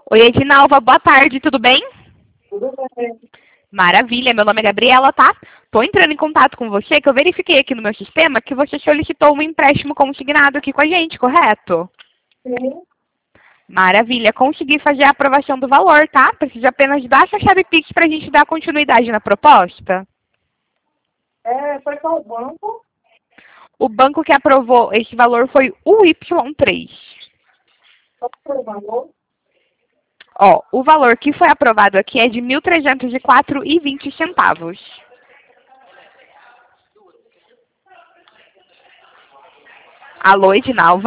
Oi, Edinalva, boa tarde, tudo bem? Tudo bem. Maravilha, meu nome é Gabriela, tá? Tô entrando em contato com você, que eu verifiquei aqui no meu sistema que você solicitou um empréstimo consignado aqui com a gente, correto? Sim. Maravilha, consegui fazer a aprovação do valor, tá? Preciso apenas dar essa chave Pix pra gente dar continuidade na proposta. Foi qual banco? O banco que aprovou esse valor foi o Y3. Qual foi o valor? Ó, o valor que foi aprovado aqui é de R$ 1.304,20. Alô, Edinalva?